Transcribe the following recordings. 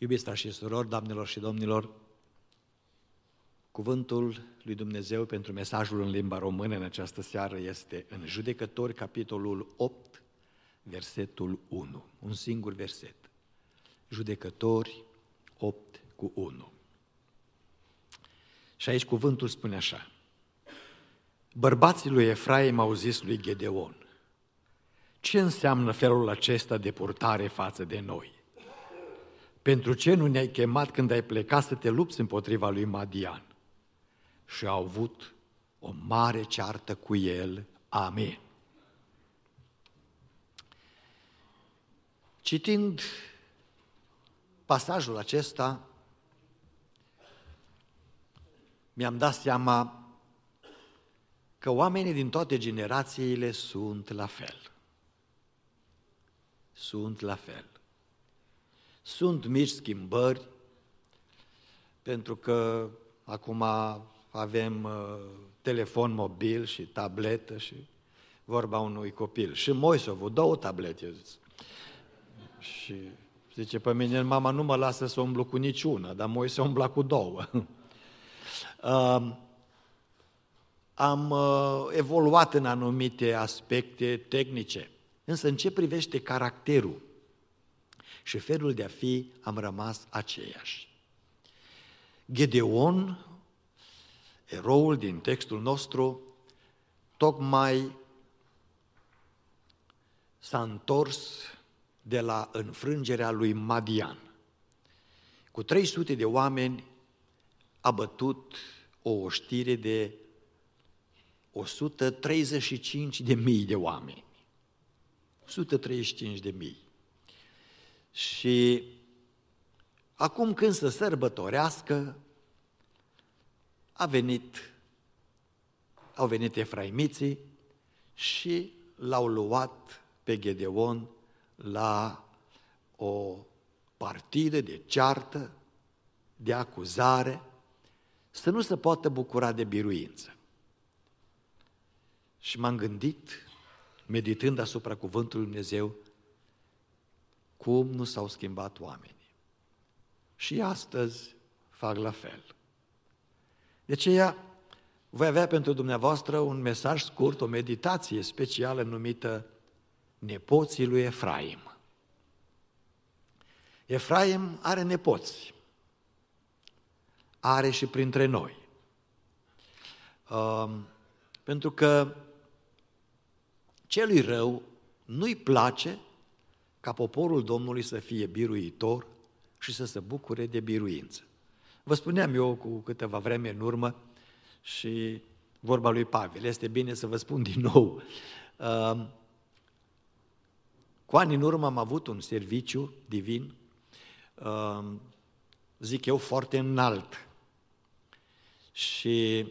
Iubiți frați și surori, doamnelor și domnilor, cuvântul lui Dumnezeu pentru mesajul în limba română în această seară este în Judecători, capitolul 8, versetul 1. Un singur verset. Judecători 8:1. Și aici cuvântul spune așa: bărbații lui Efraim au zis lui Gedeon: ce înseamnă felul acesta de purtare față de noi? Pentru ce nu ne-ai chemat când ai plecat să te lupți împotriva lui Madian? Și au avut o mare ceartă cu el. Amin. Citind pasajul acesta, mi-am dat seama că oamenii din toate generațiile sunt la fel. Sunt la fel. Sunt mici schimbări, pentru că acum avem telefon mobil și tabletă și vorba unui copil. Și Moise a avut 2 tablete. Și zice, pe mine mama nu mă lasă să umblu cu niciuna, dar Moise umbla cu 2. Am evoluat în anumite aspecte tehnice, însă în ce privește caracterul și felul de a fi, am rămas aceiași. Gedeon, eroul din textul nostru, tocmai s-a întors de la înfrângerea lui Madian. Cu 300 de oameni a bătut o oștire de 135.000 de oameni. 135.000. Și acum când să sărbătorească, au venit efraimiții și l-au luat pe Gedeon la o partidă de ceartă, de acuzare, să nu se poată bucura de biruință. Și m-am gândit, meditând asupra cuvântului Dumnezeu, cum nu s-au schimbat oamenii. Și astăzi fac la fel. De aceea voi avea pentru dumneavoastră un mesaj scurt, o meditație specială numită Nepoții lui Efraim. Efraim are nepoți. Are și printre noi. Pentru că celui rău nu-i place ca poporul Domnului să fie biruitor și să se bucure de biruință. Vă spuneam eu cu câteva vreme în urmă și vorba lui Pavel, este bine să vă spun din nou. Cu ani în urmă am avut un serviciu divin, zic eu, foarte înalt. Și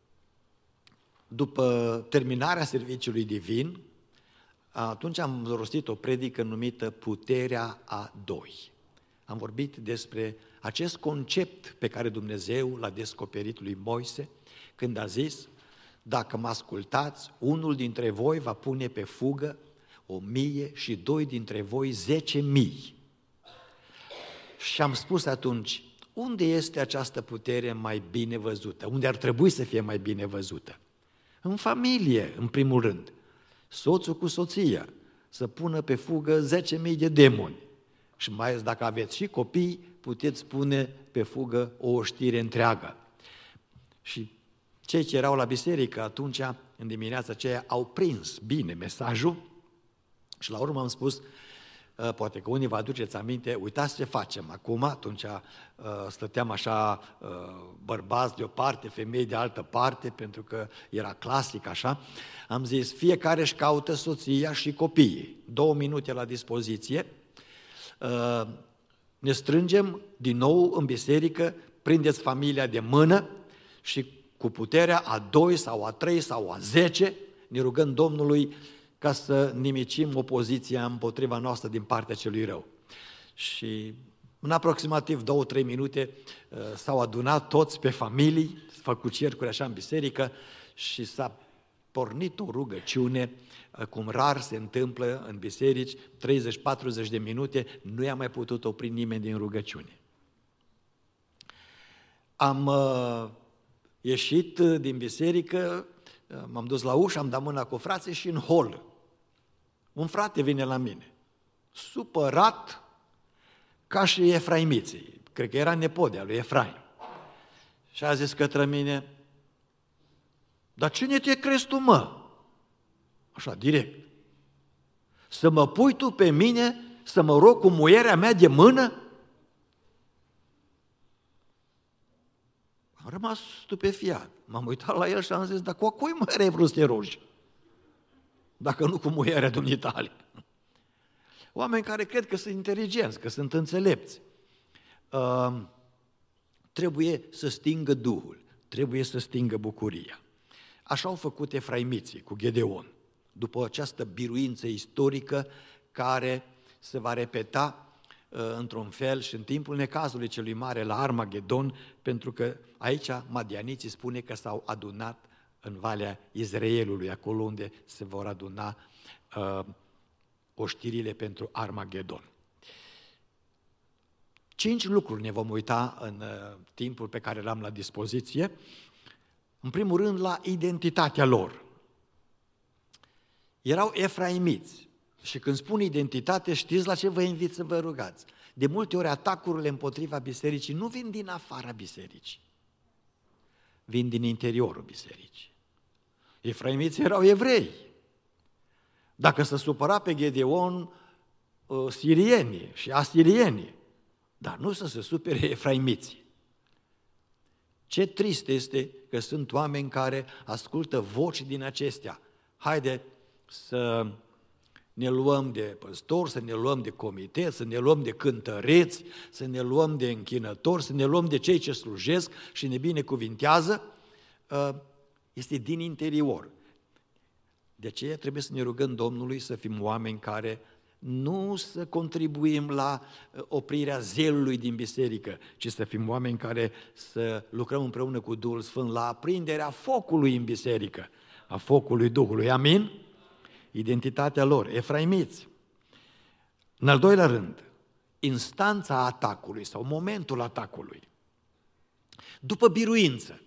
după terminarea serviciului divin, atunci am rostit o predică numită Puterea a doi. Am vorbit despre acest concept pe care Dumnezeu l-a descoperit lui Moise când a zis: dacă mă ascultați, unul dintre voi va pune pe fugă 1.000 și 2 dintre voi 10.000. Și am spus atunci, unde este această putere mai bine văzută? Unde ar trebui să fie mai bine văzută? În familie, în primul rând. Soțul cu soția să pună pe fugă 10.000 de demoni. Și mai ales dacă aveți și copii, puteți pune pe fugă o oștire întreagă. Și cei ce erau la biserică atunci, în dimineața aceea, au prins bine mesajul și la urmă am spus, poate că unii vă aduceți aminte, uitați ce facem acum, atunci stăteam așa, bărbați de o parte, femei de altă parte, pentru că era clasic așa, am zis, fiecare își caută soția și copiii, 2 minute la dispoziție, ne strângem din nou în biserică, prindeți familia de mână și cu puterea a 2 sau a 3 sau a 10, ne rugăm Domnului ca să nimicim opoziția împotriva noastră din partea celui rău. Și în aproximativ 2-3 minute s-au adunat toți pe familii, făcut cercuri așa în biserică și s-a pornit o rugăciune, cum rar se întâmplă în biserici, 30-40 de minute, nu i-a mai putut opri nimeni din rugăciune. Am ieșit din biserică, m-am dus la ușă, am dat mâna cu frații și în hol un frate vine la mine, supărat ca și efraimiții, cred că era nepot de-a lui Efraim. Și a zis către mine: dar cine te crezi tu, mă? Așa, direct. Să mă pui tu pe mine să mă rog cu muierea mea de mână? Am rămas stupefiat. M-am uitat la el și am zis: dar cu cui mă ai vrut să te rogi? Dacă nu cu muierea dumitale. Oameni care cred că sunt inteligenți, că sunt înțelepți. Trebuie să stingă Duhul, trebuie să stingă bucuria. Așa au făcut efraimiții cu Gedeon, după această biruință istorică care se va repeta într-un fel și în timpul necazului celui mare la Armagedon, pentru că aici madianiții spune că s-au adunat în Valea Izraelului, acolo unde se vor aduna oștirile pentru Armagedon. 5 lucruri ne vom uita în timpul pe care l-am la dispoziție. În primul rând, la identitatea lor. Erau efraimiți și când spun identitate, știți la ce vă invit să vă rugați? De multe ori atacurile împotriva bisericii nu vin din afara bisericii, vin din interiorul bisericii. Efraimiții erau evrei. Dacă se supăra pe Gedeon, sirienii și asirienii, dar nu să se supere efraimiții. Ce trist este că sunt oameni care ascultă voci din acestea. Haide să ne luăm de păstori, să ne luăm de comitet, să ne luăm de cântăreți, să ne luăm de închinători, să ne luăm de cei ce slujesc și ne binecuvintează. Este din interior. De aceea trebuie să ne rugăm Domnului să fim oameni care nu să contribuim la oprirea zelului din biserică, ci să fim oameni care să lucrăm împreună cu Duhul Sfânt la aprinderea focului în biserică, a focului Duhului. Amin? Identitatea lor, efraimiți. În al doilea rând, instanța atacului sau momentul atacului. După biruință.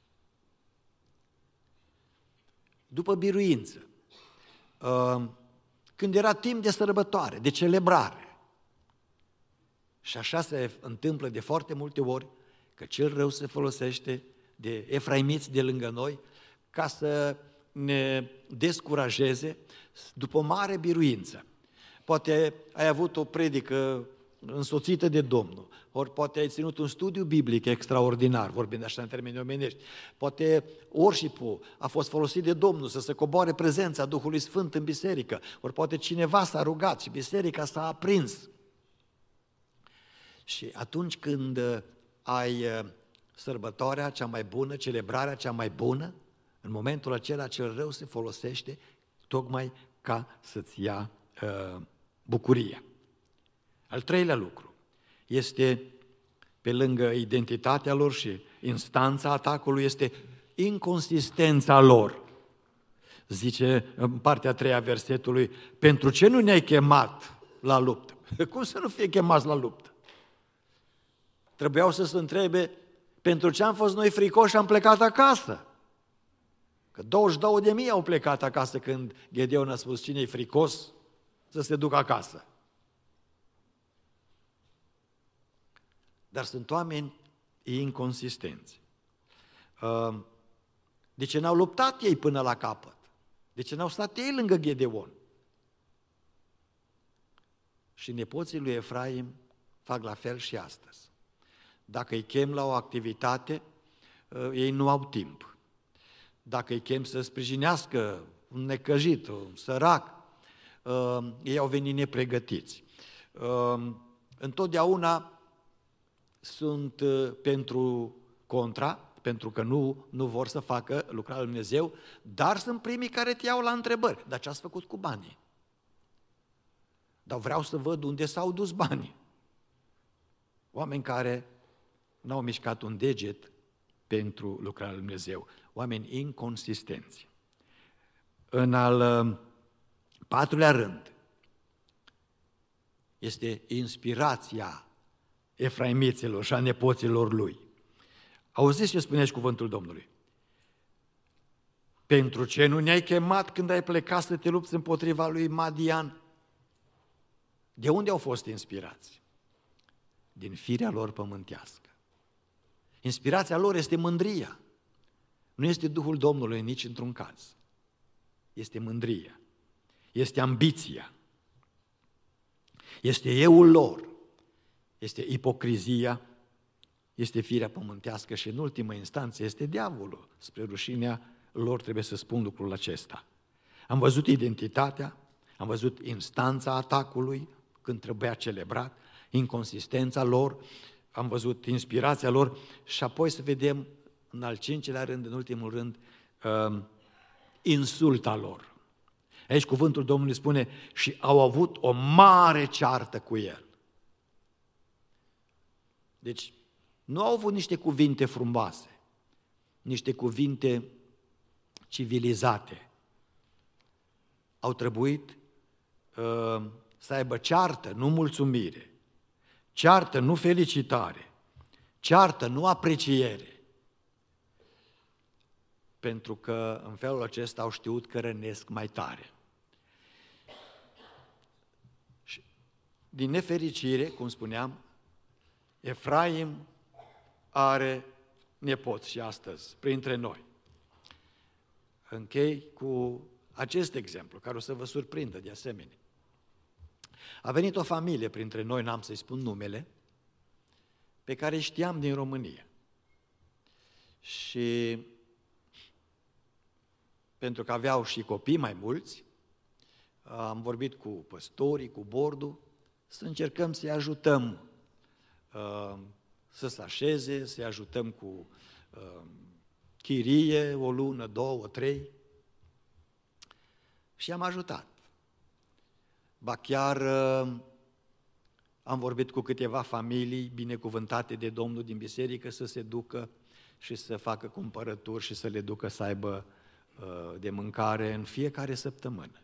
Când era timp de sărbătoare, de celebrare. Și așa se întâmplă de foarte multe ori, că cel rău se folosește de efraimiți de lângă noi ca să ne descurajeze după o mare biruință. Poate ai avut o predică însoțită de Domnul, ori poate ai ținut un studiu biblic extraordinar, vorbind așa în termeni omenești, poate worship-ul a fost folosit de Domnul să se coboare prezența Duhului Sfânt în biserică, ori poate cineva s-a rugat și biserica s-a aprins. Și atunci când ai sărbătoarea cea mai bună, celebrarea cea mai bună, în momentul acela cel rău se folosește tocmai ca să-ți ia bucuria. Al treilea lucru este, pe lângă identitatea lor și instanța atacului, este inconsistența lor. Zice în partea a treia versetului: pentru ce nu ne-ai chemat la luptă? Cum să nu fie chemați la luptă? Trebuiau să se întrebe: pentru ce am fost noi fricoși și am plecat acasă? Că 22.000 au plecat acasă când Gedeon a spus: cine e fricos să se ducă acasă. Dar sunt oameni inconsistenți. De ce n-au luptat ei până la capăt? De ce n-au stat ei lângă Gedeon? Și nepoții lui Efraim fac la fel și astăzi. Dacă îi chem la o activitate, ei nu au timp. Dacă îi chem să sprijinească un necăjit, un sărac, ei au venit nepregătiți. Întotdeauna sunt pentru contra, pentru că nu vor să facă lucrarea lui Dumnezeu, dar sunt primii care te iau la întrebări. Dar ce ați făcut cu banii? Dar vreau să văd unde s-au dus banii. Oameni care n-au mișcat un deget pentru lucrarea lui Dumnezeu. Oameni inconsistenți. În al patrulea rând, este inspirația efraimiților și a nepoților lui. Auziți ce spune aici cuvântul Domnului? Pentru ce nu ne-ai chemat când ai plecat să te lupți împotriva lui Madian? De unde au fost inspirați? Din firea lor pământească. Inspirația lor este mândria. Nu este Duhul Domnului nici într-un caz. Este mândria. Este ambiția. Este euul lor. Este ipocrizia. Este firea pământească și în ultimă instanță este diavolul. Spre rușinea lor trebuie să spun lucrul acesta. Am văzut identitatea, am văzut instanța atacului când trebuia celebrat, inconsistența lor, am văzut inspirația lor și apoi să vedem în al cincilea rând, în ultimul rând, insulta lor. Aici cuvântul Domnului spune și au avut o mare ceartă cu el. Deci nu au avut niște cuvinte frumoase, niște cuvinte civilizate. Au trebuit să aibă ceartă, nu mulțumire, ceartă, nu felicitare, ceartă, nu apreciere. Pentru că în felul acesta au știut că rănesc mai tare. Și din nefericire, cum spuneam, Efraim are nepoți și astăzi, printre noi. Închei cu acest exemplu, care o să vă surprindă de asemenea. A venit o familie printre noi, n-am să-i spun numele, pe care știam din România. Și pentru că aveau și copii mai mulți, am vorbit cu păstorii, cu bordul, să încercăm să-i ajutăm să se așeze, să-i ajutăm cu chirie, o lună, 2, 3. Și am ajutat. Ba chiar am vorbit cu câteva familii binecuvântate de Domnul din biserică să se ducă și să facă cumpărături și să le ducă să aibă de mâncare în fiecare săptămână.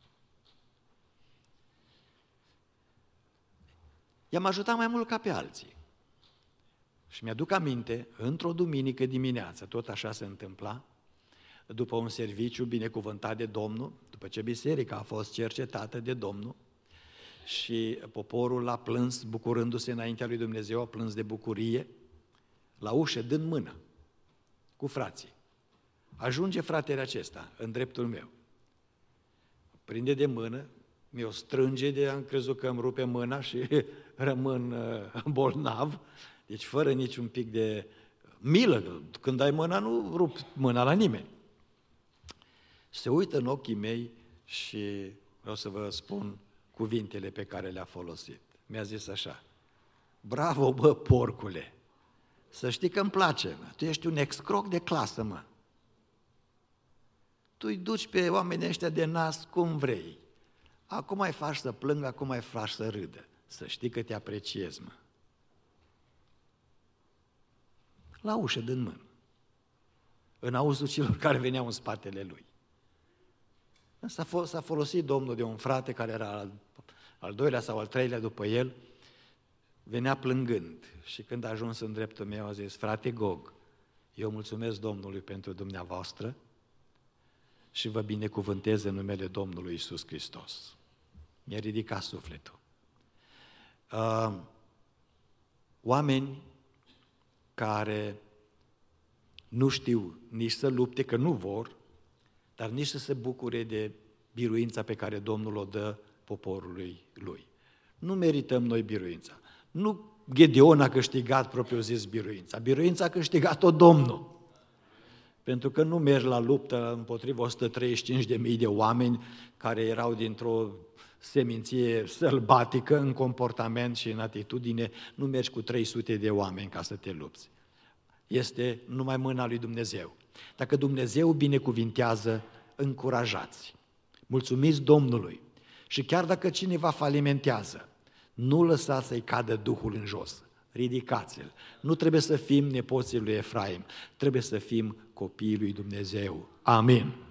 I-am ajutat mai mult ca pe alții. Și mi-aduc aminte, într-o duminică dimineață, tot așa se întâmpla, după un serviciu binecuvântat de Domnul, după ce biserica a fost cercetată de Domnul și poporul a plâns bucurându-se înaintea lui Dumnezeu, a plâns de bucurie, la ușă, dând mână, cu frații. Ajunge fratele acesta în dreptul meu, prinde de mână, mi-o strânge, am crezut că îmi rupe mâna și rămân bolnav, deci fără niciun pic de milă, când dai mâna nu rup mâna la nimeni. Se uită în ochii mei și vreau să vă spun cuvintele pe care le-a folosit. Mi-a zis așa: bravo, bă, porcule, să știi că îmi place, mă. Tu ești un excroc de clasă, mă. Tu îi duci pe oamenii ăștia de nas cum vrei. Acum mai faci să plângă, acum mai faci să râdă. Să știi că te apreciez, mă. La ușă, dând mână, în auzul celor care veneau în spatele lui. S-a folosit Domnul de un frate care era al doilea sau al treilea după el, venea plângând și când a ajuns în dreptul meu a zis: frate Gog, eu mulțumesc Domnului pentru dumneavoastră și vă binecuvântez în numele Domnului Iisus Hristos. Mi-a ridicat sufletul. Oameni care nu știu nici să lupte, că nu vor, dar nici să se bucure de biruința pe care Domnul o dă poporului lui. Nu merităm noi biruința. Nu Gedeon a câștigat propriu-zis biruința. Biruința a câștigat-o Domnul. Pentru că nu mergi la luptă împotriva 135.000 de oameni care erau dintr-o seminție sălbatică în comportament și în atitudine, nu mergi cu 300 de oameni ca să te lupți. Este numai mâna lui Dumnezeu. Dacă Dumnezeu binecuvintează, încurajați. Mulțumiți Domnului. Și chiar dacă cineva falimentează, nu lăsați să-i cadă Duhul în jos. Ridicați-l. Nu trebuie să fim nepoții lui Efraim, trebuie să fim copiii lui Dumnezeu. Amin.